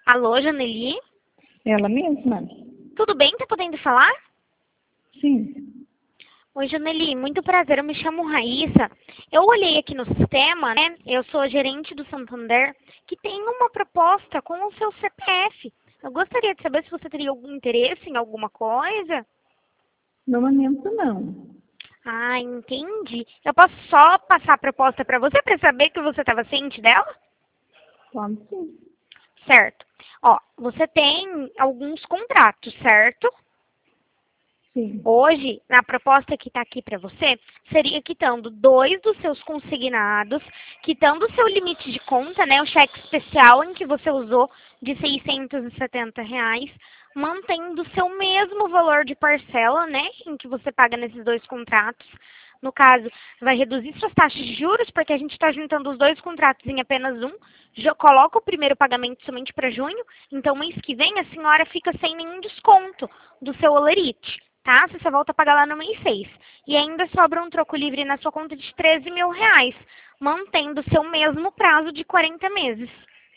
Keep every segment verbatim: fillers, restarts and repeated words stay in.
Alô, Janeli? Ela mesma? Tudo bem? Tá podendo falar? Sim. Oi, Janeli, muito prazer, eu me chamo Raíssa. Eu olhei aqui no sistema, né? Eu sou gerente do Santander, que tem uma proposta com o seu C P F. Eu gostaria de saber se você teria algum interesse em alguma coisa. No momento, não. Ah, entendi. Eu posso só passar a proposta para você para saber que você estava ciente dela? Pode sim. Certo. Ó, você tem alguns contratos, certo? Sim. Hoje, na proposta que está aqui para você, seria quitando dois dos seus consignados, quitando o seu limite de conta, né, o cheque especial em que você usou de seiscentos e setenta reais, mantendo o seu mesmo valor de parcela, né, em que você paga nesses dois contratos. No caso, vai reduzir suas taxas de juros, porque a gente está juntando os dois contratos em apenas um. Já coloca o primeiro pagamento somente para junho, então mês que vem a senhora fica sem nenhum desconto do seu holerite. Tá? Você só volta a pagar lá no mês seis. E ainda sobra um troco livre na sua conta de treze mil reais, mantendo seu mesmo prazo de quarenta meses.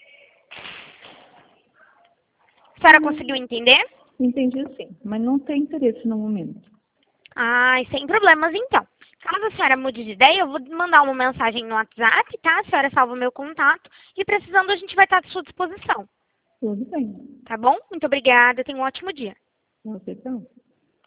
A senhora conseguiu entender? Entendi sim, mas não tem interesse no momento. Ai, sem problemas então. Caso a senhora mude de ideia, eu vou mandar uma mensagem no WhatsApp, tá? A senhora salva o meu contato e precisando a gente vai estar à sua disposição. Tudo bem. Tá bom? Muito obrigada, tenha um ótimo dia. Você também.